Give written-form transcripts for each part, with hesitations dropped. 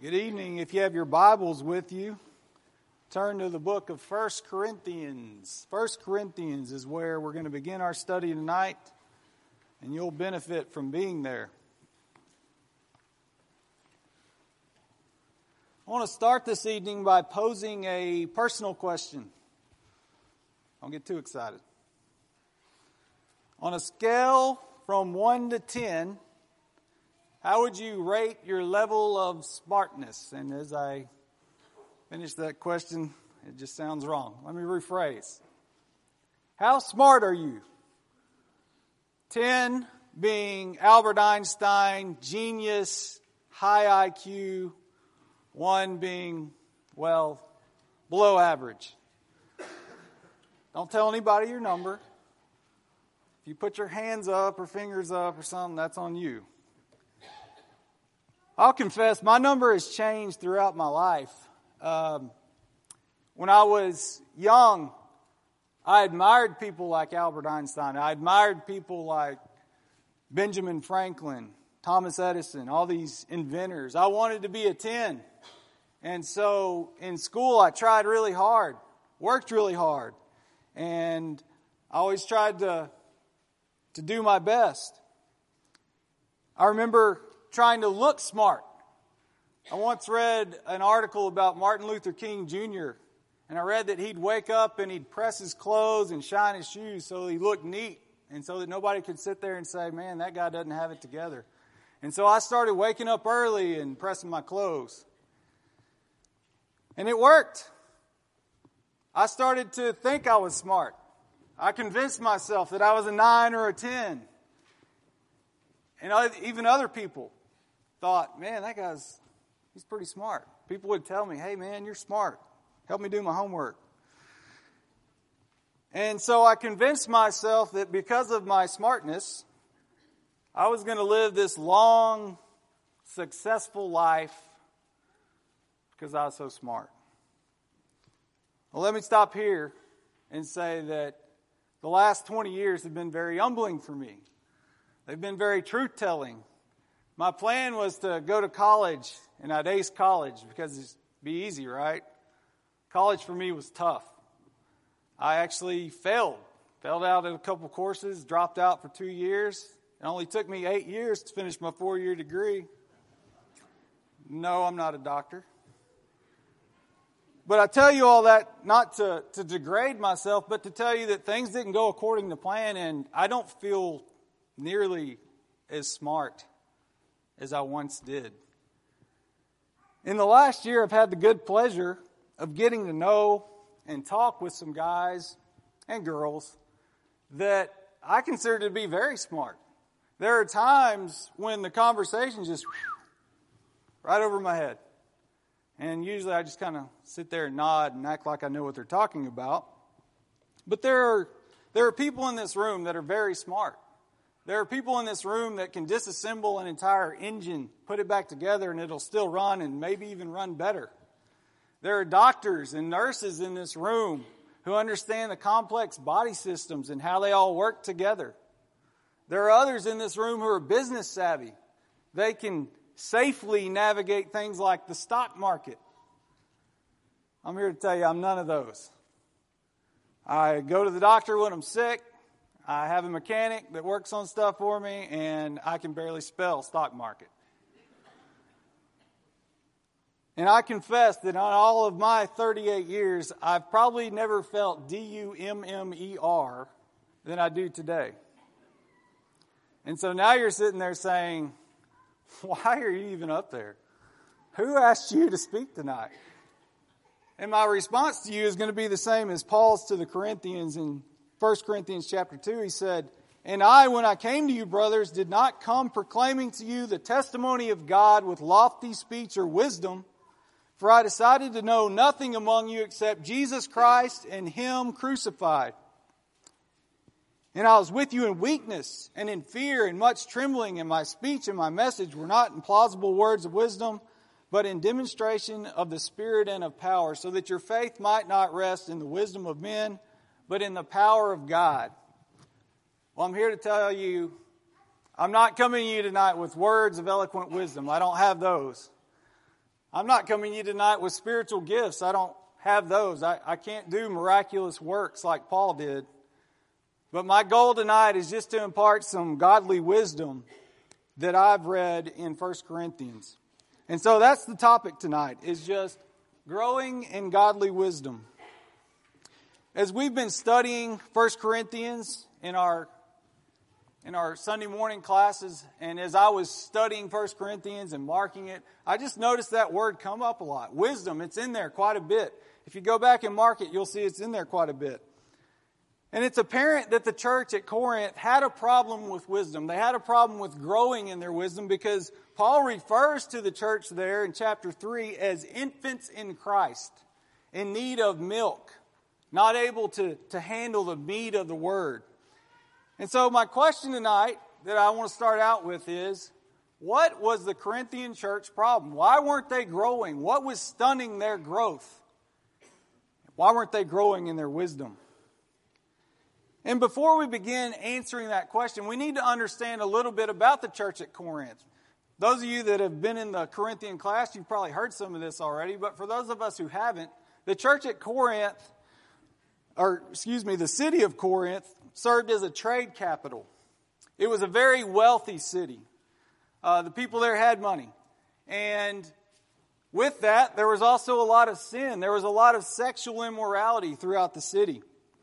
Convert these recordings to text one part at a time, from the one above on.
Good evening. If you have your Bibles with you, turn to the book of 1 Corinthians. 1 Corinthians is where we're going to begin our study tonight, and you'll benefit from being there. I want to start this evening by posing a personal question. Don't get too excited. On a scale from 1 to 10, how would you rate your level of smartness? And as I finish that question, it just sounds wrong. Let me rephrase. How smart are you? 10 being Albert Einstein, genius, high IQ. 1 being, well, below average. Don't tell anybody your number. If you put your hands up or fingers up or something, that's on you. I'll confess, my number has changed throughout my life. When I was young, I admired people like Albert Einstein. I admired people like Benjamin Franklin, Thomas Edison, all these inventors. I wanted to be a 10. And so in school, I tried really hard, worked really hard, and I always tried to do my best. I remember trying to look smart. I once read an article about Martin Luther King Jr., and I read that he'd wake up and he'd press his clothes and shine his shoes so he looked neat, and so that nobody could sit there and say, man, that guy doesn't have it together. And so I started waking up early and pressing my clothes. And it worked. I started to think I was smart. I convinced myself that I was a 9 or a 10. And even other people thought, man, he's pretty smart. People would tell me, hey, man, you're smart. Help me do my homework. And so I convinced myself that because of my smartness, I was going to live this long, successful life because I was so smart. Well, let me stop here and say that the last 20 years have been very humbling for me. They've been very truth-telling. My plan was to go to college, and I'd ace college because it'd be easy, right? College for me was tough. I actually failed out at a couple courses, dropped out for 2 years. It only took me 8 years to finish my 4-year degree. No, I'm not a doctor. But I tell you all that not to degrade myself, but to tell you that things didn't go according to plan, and I don't feel nearly as smart as I once did. In the last year, I've had the good pleasure of getting to know and talk with some guys and girls that I consider to be very smart. There are times when the conversation just right over my head. And usually I just kind of sit there and nod and act like I know what they're talking about. But there are people in this room that are very smart. There are people in this room that can disassemble an entire engine, put it back together, and it'll still run and maybe even run better. There are doctors and nurses in this room who understand the complex body systems and how they all work together. There are others in this room who are business savvy. They can safely navigate things like the stock market. I'm here to tell you I'm none of those. I go to the doctor when I'm sick. I have a mechanic that works on stuff for me, and I can barely spell stock market. And I confess that on all of my 38 years, I've probably never felt dummer than I do today. And so now you're sitting there saying, why are you even up there? Who asked you to speak tonight? And my response to you is going to be the same as Paul's to the Corinthians in 1 Corinthians chapter 2. He said, and I, when I came to you, brothers, did not come proclaiming to you the testimony of God with lofty speech or wisdom, for I decided to know nothing among you except Jesus Christ and Him crucified. And I was with you in weakness and in fear and much trembling, and my speech and my message were not in plausible words of wisdom, but in demonstration of the Spirit and of power, so that your faith might not rest in the wisdom of men, but in the power of God. Well, I'm here to tell you, I'm not coming to you tonight with words of eloquent wisdom. I don't have those. I'm not coming to you tonight with spiritual gifts. I don't have those. I can't do miraculous works like Paul did. But my goal tonight is just to impart some godly wisdom that I've read in 1 Corinthians. And so that's the topic tonight, is just growing in godly wisdom. As we've been studying 1 Corinthians in our Sunday morning classes, and as I was studying 1 Corinthians and marking it, I just noticed that word come up a lot. Wisdom, it's in there quite a bit. If you go back and mark it, you'll see it's in there quite a bit. And it's apparent that the church at Corinth had a problem with wisdom. They had a problem with growing in their wisdom because Paul refers to the church there in chapter 3 as infants in Christ, in need of milk, not able to handle the meat of the word. And so my question tonight that I want to start out with is, what was the Corinthian church problem? Why weren't they growing? What was stunning their growth? Why weren't they growing in their wisdom? And before we begin answering that question, we need to understand a little bit about the church at Corinth. Those of you that have been in the Corinthian class, you've probably heard some of this already, but for those of us who haven't, the church at Corinth, the city of Corinth, served as a trade capital. It was a very wealthy city. The people there had money. And with that, there was also a lot of sin. There was a lot of sexual immorality throughout the city.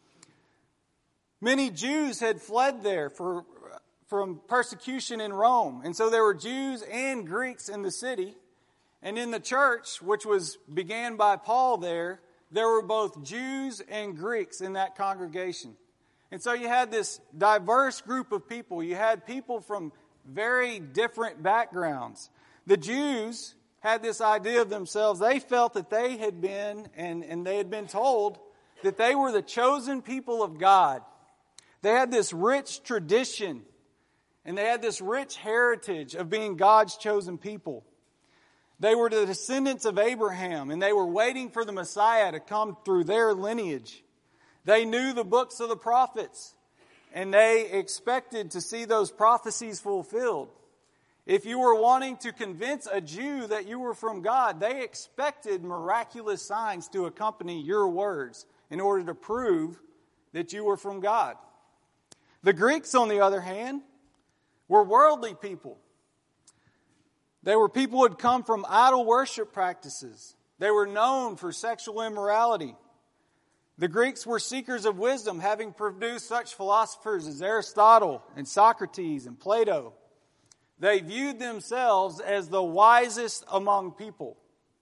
Many Jews had fled there from persecution in Rome. And so there were Jews and Greeks in the city. And in the church, which began by Paul there were both Jews and Greeks in that congregation. And so you had this diverse group of people. You had people from very different backgrounds. The Jews had this idea of themselves. They felt that they had been, and they had been told, that they were the chosen people of God. They had this rich tradition, and they had this rich heritage of being God's chosen people. They were the descendants of Abraham, and they were waiting for the Messiah to come through their lineage. They knew the books of the prophets, and they expected to see those prophecies fulfilled. If you were wanting to convince a Jew that you were from God, they expected miraculous signs to accompany your words in order to prove that you were from God. The Greeks, on the other hand, were worldly people. They were people who had come from idol worship practices. They were known for sexual immorality. The Greeks were seekers of wisdom, having produced such philosophers as Aristotle and Socrates and Plato. They viewed themselves as the wisest among people.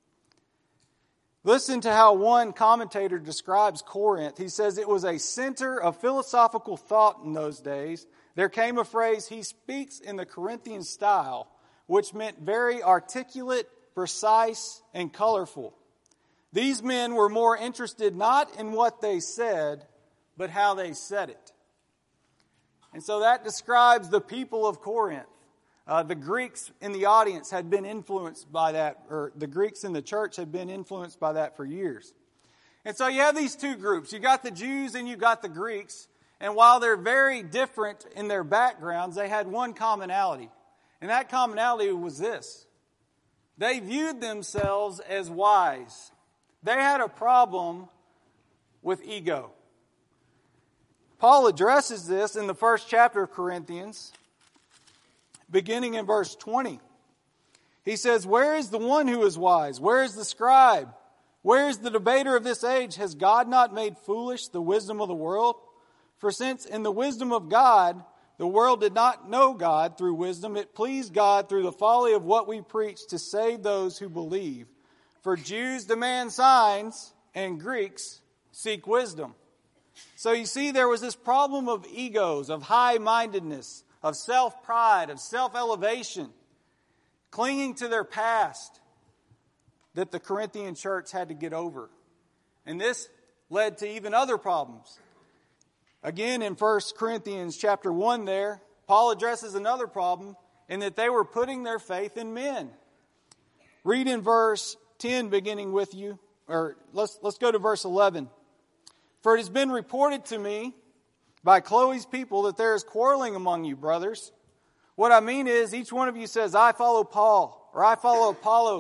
Listen to how one commentator describes Corinth. He says it was a center of philosophical thought in those days. There came a phrase, he speaks in the Corinthian style, which meant very articulate, precise, and colorful. These men were more interested not in what they said, but how they said it. And so that describes the people of Corinth. The Greeks in the audience had been influenced by that, or the Greeks in the church had been influenced by that for years. And so you have these two groups. You got the Jews and you got the Greeks. And while they're very different in their backgrounds, they had one commonality. And that commonality was this. They viewed themselves as wise. They had a problem with ego. Paul addresses this in the first chapter of Corinthians, beginning in verse 20. He says, "Where is the one who is wise? Where is the scribe? Where is the debater of this age? Has God not made foolish the wisdom of the world? For since in the wisdom of God, the world did not know God through wisdom, it pleased God through the folly of what we preach to save those who believe. For Jews demand signs, and Greeks seek wisdom." So you see, there was this problem of egos, of high-mindedness, of self-pride, of self-elevation, clinging to their past that the Corinthian church had to get over. And this led to even other problems. Again, in 1 Corinthians chapter 1 there, Paul addresses another problem in that they were putting their faith in men. Read in verse 10 beginning with you, or let's go to verse 11. "For it has been reported to me by Chloe's people that there is quarreling among you, brothers. What I mean is, each one of you says, I follow Paul, or I follow Apollos,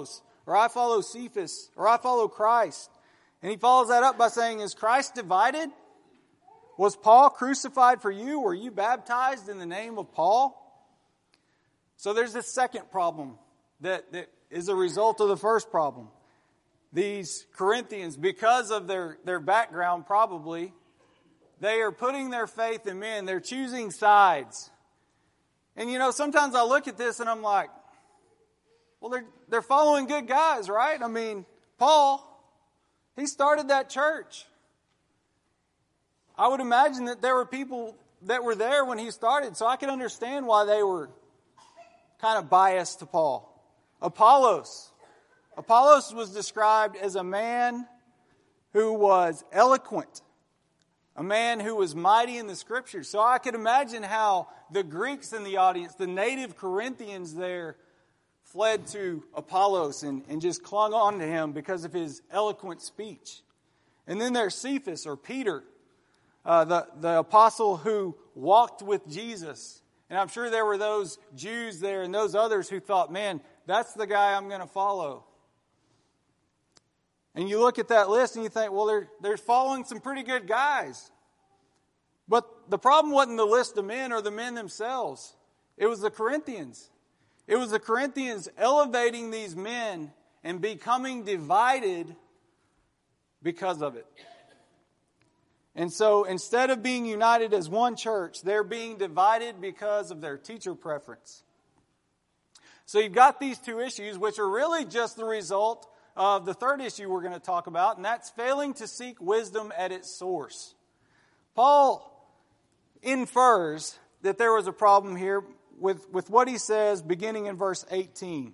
or I follow Cephas, or I follow Christ. And he follows that up by saying, is Christ divided? Was Paul crucified for you? Were you baptized in the name of Paul? So there's this second problem that is a result of the first problem. These Corinthians, because of their background probably, they are putting their faith in men. They're choosing sides. And sometimes I look at this and I'm like, well, they're following good guys, right? I mean, Paul, he started that church. I would imagine that there were people that were there when he started, so I can understand why they were kind of biased to Paul. Apollos was described as a man who was eloquent, a man who was mighty in the Scriptures. So I could imagine how the Greeks in the audience, the native Corinthians there, fled to Apollos and just clung on to him because of his eloquent speech. And then there's Cephas, or Peter, the apostle who walked with Jesus. And I'm sure there were those Jews there and those others who thought, man, that's the guy I'm going to follow. And you look at that list and you think, well, they're following some pretty good guys. But the problem wasn't the list of men or the men themselves. It was the Corinthians. It was the Corinthians elevating these men and becoming divided because of it. And so instead of being united as one church, they're being divided because of their teacher preference. So you've got these two issues, which are really just the result of the third issue we're going to talk about, and that's failing to seek wisdom at its source. Paul infers that there was a problem here with what he says beginning in verse 18.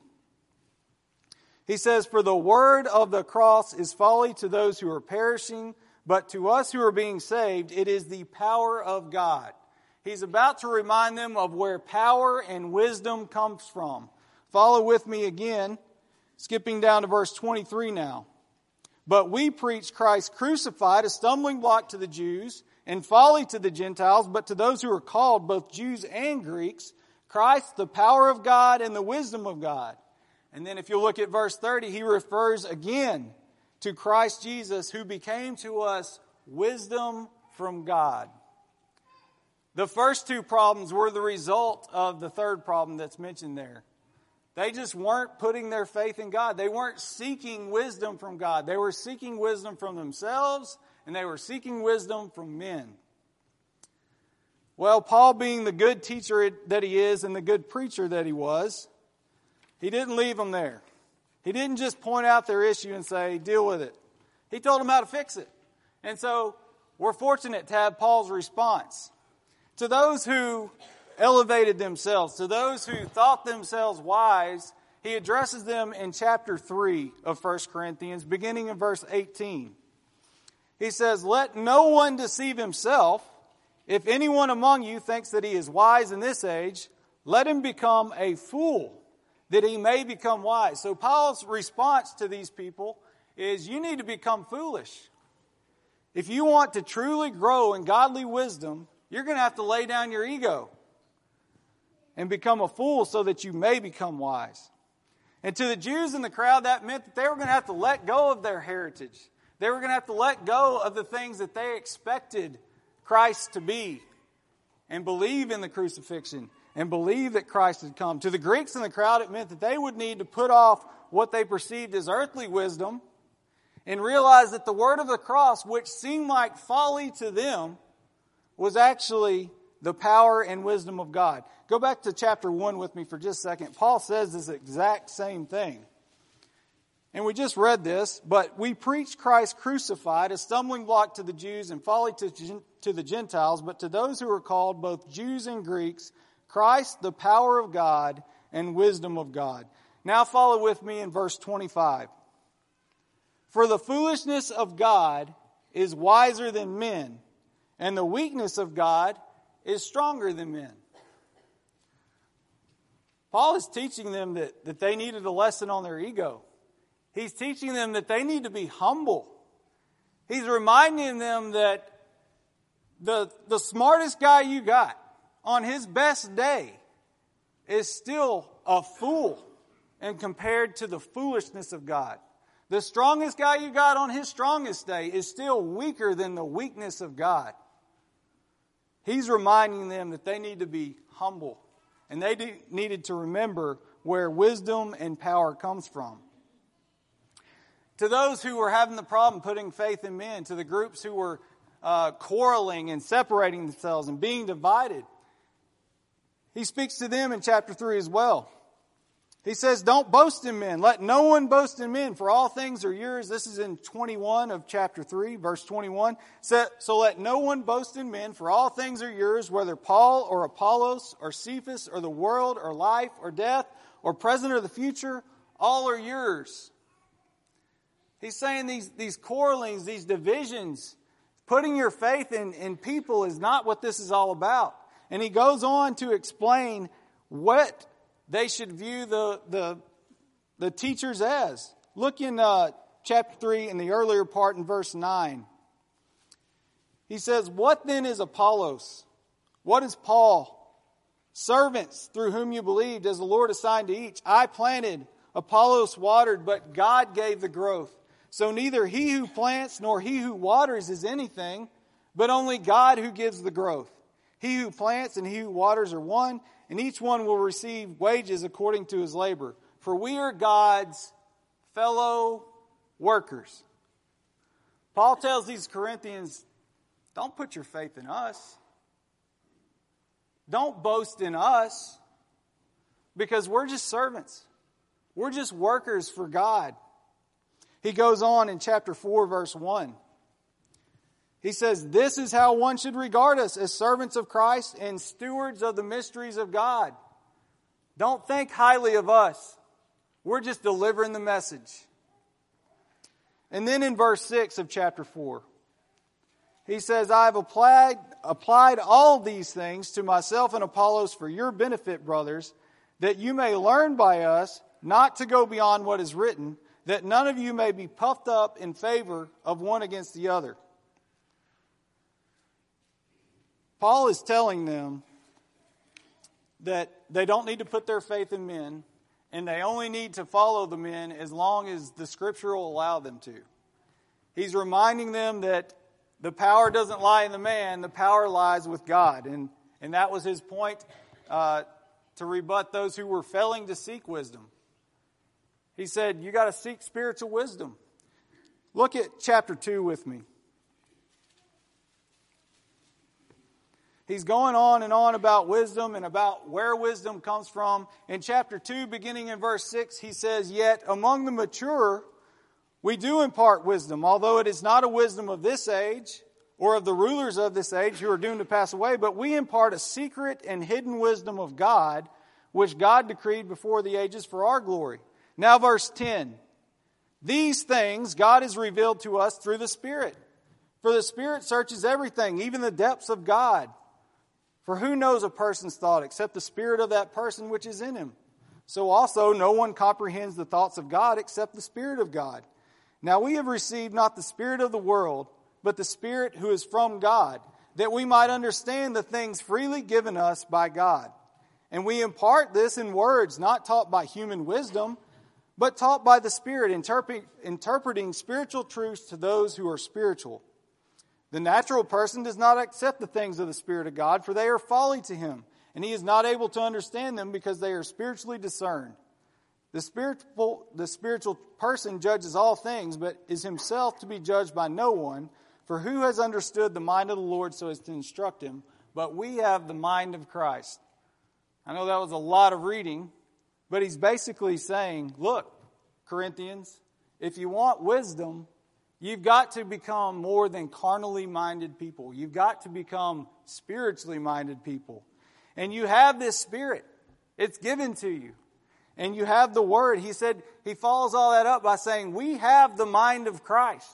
He says, "For the word of the cross is folly to those who are perishing, but to us who are being saved, it is the power of God." He's about to remind them of where power and wisdom comes from. Follow with me again, skipping down to verse 23 now. "But we preach Christ crucified, a stumbling block to the Jews, and folly to the Gentiles, but to those who are called, both Jews and Greeks, Christ, the power of God and the wisdom of God." And then if you look at verse 30, he refers again to Christ Jesus, who became to us wisdom from God. The first two problems were the result of the third problem that's mentioned there. They just weren't putting their faith in God. They weren't seeking wisdom from God. They were seeking wisdom from themselves, and they were seeking wisdom from men. Well, Paul, being the good teacher that he is and the good preacher that he was, he didn't leave them there. He didn't just point out their issue and say, deal with it. He told them how to fix it. And so we're fortunate to have Paul's response. To those who elevated themselves, to those who thought themselves wise, he addresses them in chapter 3 of 1 Corinthians, beginning in verse 18. He says, "Let no one deceive himself. If anyone among you thinks that he is wise in this age, let him become a fool, that he may become wise." So Paul's response to these people is, you need to become foolish. If you want to truly grow in godly wisdom, you're going to have to lay down your ego and become a fool so that you may become wise. And to the Jews in the crowd, that meant that they were going to have to let go of their heritage. They were going to have to let go of the things that they expected Christ to be and believe in the crucifixion and believe that Christ had come. To the Greeks in the crowd, it meant that they would need to put off what they perceived as earthly wisdom and realize that the word of the cross, which seemed like folly to them, was actually the power and wisdom of God. Go back to chapter 1 with me for just a second. Paul says this exact same thing. And we just read this, "But we preach Christ crucified, a stumbling block to the Jews and folly to the Gentiles, but to those who are called, both Jews and Greeks, Christ, the power of God and wisdom of God." Now follow with me in verse 25. "For the foolishness of God is wiser than men, and the weakness of God is stronger than men." Paul is teaching them that they needed a lesson on their ego. He's teaching them that they need to be humble. He's reminding them that the smartest guy you got on his best day is still a fool. and compared to the foolishness of God. The strongest guy you got on his strongest day is still weaker than the weakness of God. He's reminding them that they need to be humble. And they needed to remember where wisdom and power comes from. To those who were having the problem putting faith in men, to the groups who were quarreling and separating themselves and being divided, he speaks to them in chapter 3 as well. He says, don't boast in men. Let no one boast in men, for all things are yours. This is in 21 of chapter 3, verse 21. So let no one boast in men, for all things are yours, whether Paul or Apollos or Cephas or the world or life or death or present or the future, all are yours. He's saying these quarrelings, these divisions, putting your faith in people is not what this is all about. And he goes on to explain what they should view the teachers as. Look in chapter 3 in the earlier part in verse 9. He says, what then is Apollos? What is Paul? Servants through whom you believed, as the Lord assigned to each. I planted, Apollos watered, but God gave the growth. So neither he who plants nor he who waters is anything, but only God who gives the growth. He who plants and he who waters are one, and each one will receive wages according to his labor. For we are God's fellow workers. Paul tells these Corinthians, don't put your faith in us. Don't boast in us, because we're just servants. We're just workers for God. He goes on in chapter 4, verse 1. He says, this is how one should regard us, as servants of Christ and stewards of the mysteries of God. Don't think highly of us. We're just delivering the message. And then in verse 6 of chapter 4, he says, I have applied all these things to myself and Apollos for your benefit, brothers, that you may learn by us not to go beyond what is written, that none of you may be puffed up in favor of one against the other. Paul is telling them that they don't need to put their faith in men, and they only need to follow the men as long as the Scripture will allow them to. He's reminding them that the power doesn't lie in the man, the power lies with God. And that was his point to rebut those who were failing to seek wisdom. He said, you got to seek spiritual wisdom. Look at chapter 2 with me. He's going on and on about wisdom and about where wisdom comes from. In chapter 2, beginning in verse 6, he says, yet among the mature we do impart wisdom, although it is not a wisdom of this age or of the rulers of this age who are doomed to pass away, but we impart a secret and hidden wisdom of God, which God decreed before the ages for our glory. Now verse 10, these things God has revealed to us through the Spirit. For the Spirit searches everything, even the depths of God. For who knows a person's thought except the spirit of that person which is in him? So also no one comprehends the thoughts of God except the Spirit of God. Now we have received not the spirit of the world, but the Spirit who is from God, that we might understand the things freely given us by God. And we impart this in words not taught by human wisdom, but taught by the Spirit, interpreting spiritual truths to those who are spiritual. The natural person does not accept the things of the Spirit of God, for they are folly to him, and he is not able to understand them because they are spiritually discerned. The spiritual person judges all things, but is himself to be judged by no one. For who has understood the mind of the Lord so as to instruct him? But we have the mind of Christ. I know that was a lot of reading, but he's basically saying, look, Corinthians, if you want wisdom, you've got to become more than carnally minded people. You've got to become spiritually minded people. And you have this Spirit. It's given to you. And you have the Word. He said, he follows all that up by saying, we have the mind of Christ.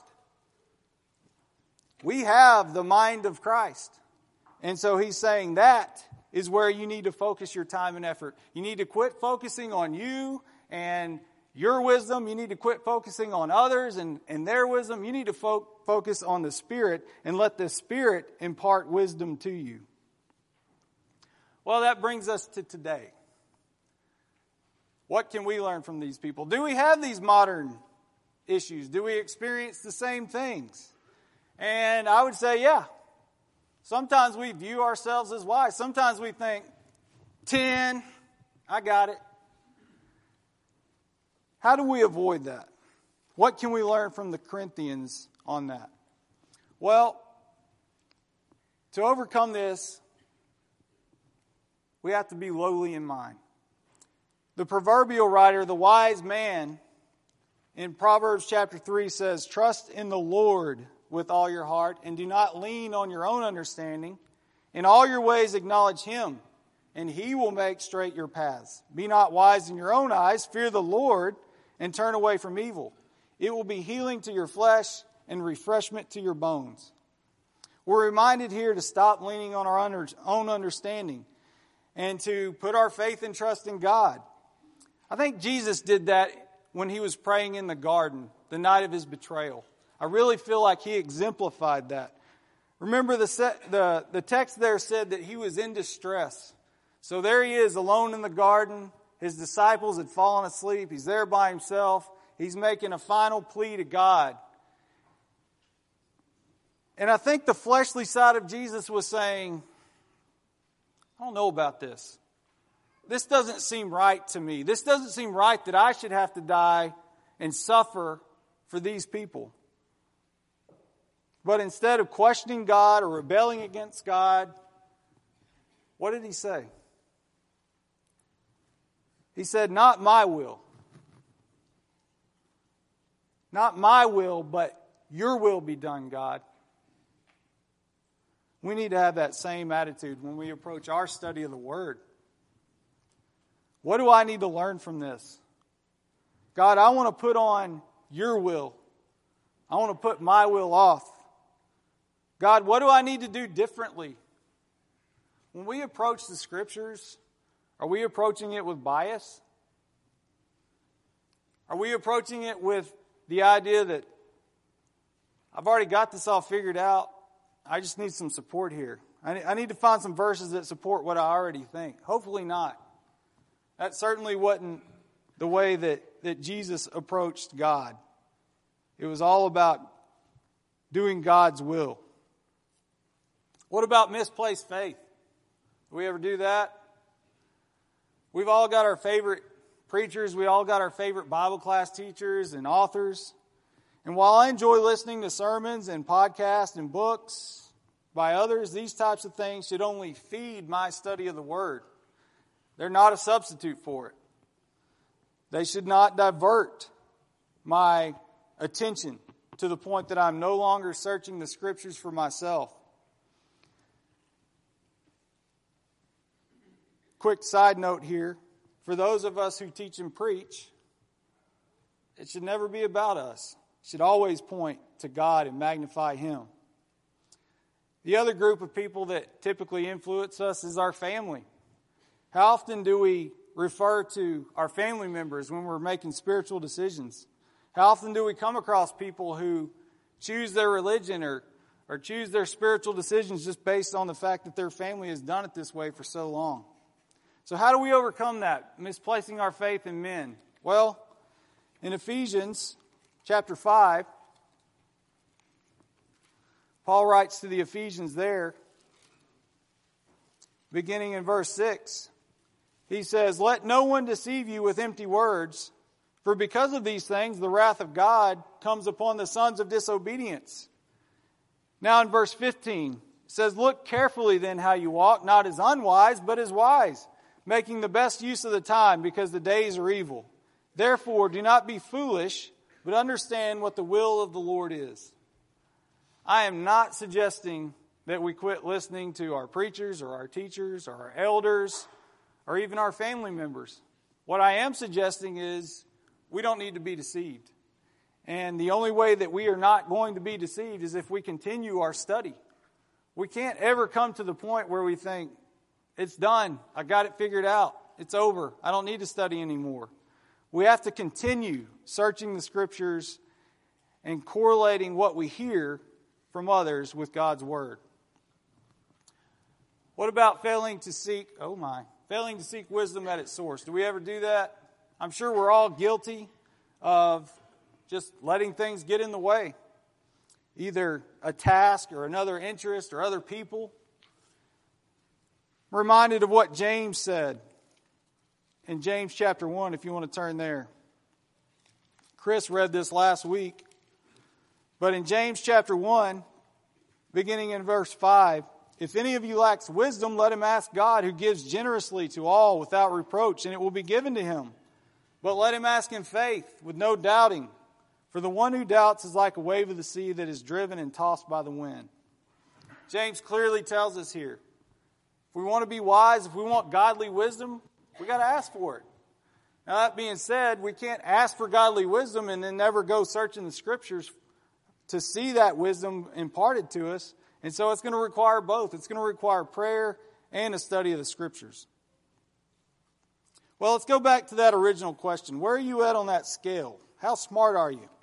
We have the mind of Christ. And so he's saying that is where you need to focus your time and effort. You need to quit focusing on you and your wisdom. You need to quit focusing on others and their wisdom. You need to focus on the Spirit and let the Spirit impart wisdom to you. Well, that brings us to today. What can we learn from these people? Do we have these modern issues? Do we experience the same things? And I would say, yeah. Sometimes we view ourselves as wise. Sometimes we think, 10, I got it. How do we avoid that? What can we learn from the Corinthians on that? Well, to overcome this, we have to be lowly in mind. The proverbial writer, the wise man, in Proverbs chapter 3 says, "Trust in the Lord with all your heart, and do not lean on your own understanding. In all your ways acknowledge Him, and He will make straight your paths. Be not wise in your own eyes, fear the Lord, and turn away from evil. It will be healing to your flesh and refreshment to your bones." We're reminded here to stop leaning on our own understanding and to put our faith and trust in God. I think Jesus did that when He was praying in the garden the night of His betrayal. I really feel like He exemplified that. Remember the text there said that He was in distress. So there He is alone in the garden. His disciples had fallen asleep. He's there by Himself. He's making a final plea to God. And I think the fleshly side of Jesus was saying, I don't know about this. This doesn't seem right to me. This doesn't seem right that I should have to die and suffer for these people. But instead of questioning God or rebelling against God, what did He say? He said, "Not my will. Not my will, but your will be done, God." We need to have that same attitude when we approach our study of the Word. What do I need to learn from this? God, I want to put on your will. I want to put my will off. God, what do I need to do differently? When we approach the Scriptures, are we approaching it with bias? Are we approaching it with the idea that I've already got this all figured out, I just need some support here? I need to find some verses that support what I already think. Hopefully not. That certainly wasn't the way that Jesus approached God. It was all about doing God's will. What about misplaced faith? Do we ever do that? We've all got our favorite preachers. We all got our favorite Bible class teachers and authors. And while I enjoy listening to sermons and podcasts and books by others, these types of things should only feed my study of the Word. They're not a substitute for it. They should not divert my attention to the point that I'm no longer searching the Scriptures for myself. Quick side note here. For those of us who teach and preach, it should never be about us. It should always point to God and magnify Him. The other group of people that typically influence us is our family. How often do we refer to our family members when we're making spiritual decisions? How often do we come across people who choose their religion or choose their spiritual decisions just based on the fact that their family has done it this way for so long? So how do we overcome that, misplacing our faith in men? Well, in Ephesians chapter 5, Paul writes to the Ephesians there, beginning in verse 6. He says, "Let no one deceive you with empty words, for because of these things the wrath of God comes upon the sons of disobedience." Now in verse 15, it says, "Look carefully then how you walk, not as unwise, but as wise, making the best use of the time, because the days are evil. Therefore, do not be foolish, but understand what the will of the Lord is." I am not suggesting that we quit listening to our preachers or our teachers or our elders or even our family members. What I am suggesting is we don't need to be deceived. And the only way that we are not going to be deceived is if we continue our study. We can't ever come to the point where we think, it's done, I got it figured out, it's over, I don't need to study anymore. We have to continue searching the Scriptures and correlating what we hear from others with God's Word. What about failing to seek wisdom at its source? Do we ever do that? I'm sure we're all guilty of just letting things get in the way. Either a task or another interest or other people. I'm reminded of what James said in James chapter 1, if you want to turn there. Chris read this last week. But in James chapter 1, beginning in verse 5, if any of you lacks wisdom, let him ask God, who gives generously to all without reproach, and it will be given to him. But let him ask in faith, with no doubting. For the one who doubts is like a wave of the sea that is driven and tossed by the wind. James clearly tells us here, if we want to be wise, if we want godly wisdom, we got to ask for it. Now that being said, we can't ask for godly wisdom and then never go search in the Scriptures to see that wisdom imparted to us. And so it's going to require both. It's going to require prayer and a study of the Scriptures. Well, let's go back to that original question. Where are you at on that scale? How smart are you?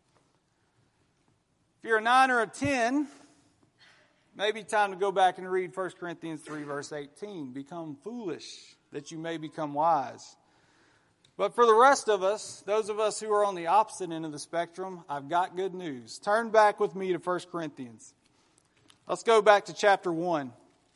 If you're a 9 or a 10, maybe time to go back and read 1 Corinthians 3, verse 18. Become foolish, that you may become wise. But for the rest of us, those of us who are on the opposite end of the spectrum, I've got good news. Turn back with me to 1 Corinthians. Let's go back to chapter 1.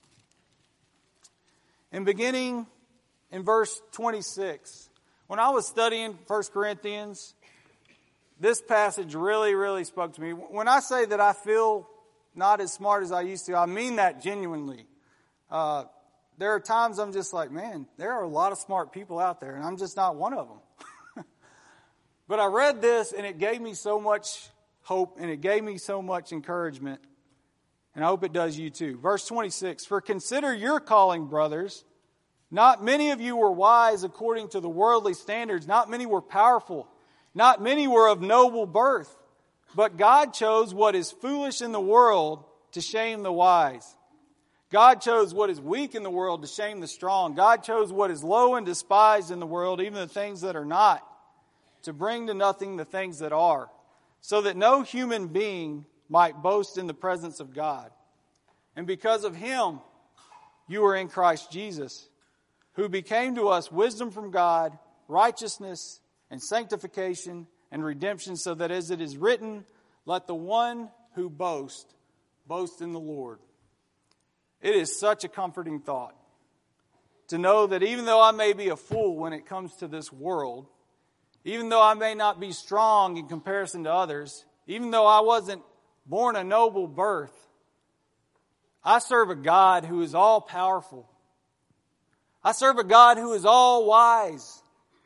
And beginning in verse 26. When I was studying 1 Corinthians, this passage really spoke to me. When I say that I feel not as smart as I used to, I mean that genuinely. There are times I'm just like, man, there are a lot of smart people out there, and I'm just not one of them. But I read this, and it gave me so much hope, and it gave me so much encouragement, and I hope it does you too. Verse 26, for consider your calling, brothers. Not many of you were wise according to the worldly standards. Not many were powerful. Not many were of noble birth. But God chose what is foolish in the world to shame the wise. God chose what is weak in the world to shame the strong. God chose what is low and despised in the world, even the things that are not, to bring to nothing the things that are, so that no human being might boast in the presence of God. And because of Him, you are in Christ Jesus, who became to us wisdom from God, righteousness and sanctification and redemption, so that as it is written, let the one who boasts, boast in the Lord. It is such a comforting thought to know that even though I may be a fool when it comes to this world, even though I may not be strong in comparison to others, even though I wasn't born a noble birth, I serve a God who is all powerful. I serve a God who is all wise.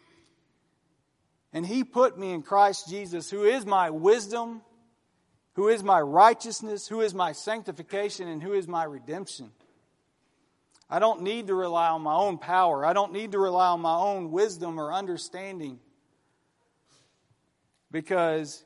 And He put me in Christ Jesus, who is my wisdom, who is my righteousness, who is my sanctification, and who is my redemption. I don't need to rely on my own power. I don't need to rely on my own wisdom or understanding, because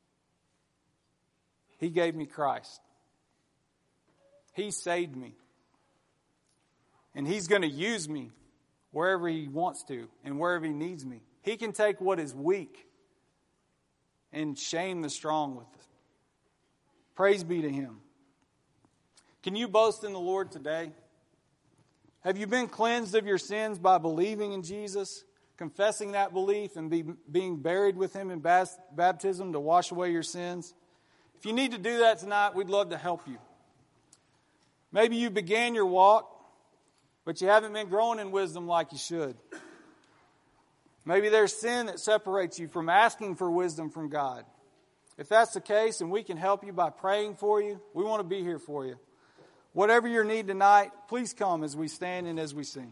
He gave me Christ. He saved me. And He's going to use me wherever He wants to and wherever He needs me. He can take what is weak and shame the strong with it. Praise be to Him. Can you boast in the Lord today? Have you been cleansed of your sins by believing in Jesus, confessing that belief, and being buried with Him in baptism to wash away your sins? If you need to do that tonight, we'd love to help you. Maybe you began your walk, but you haven't been growing in wisdom like you should. Maybe there's sin that separates you from asking for wisdom from God. If that's the case, and we can help you by praying for you, we want to be here for you. Whatever your need tonight, please come as we stand and as we sing.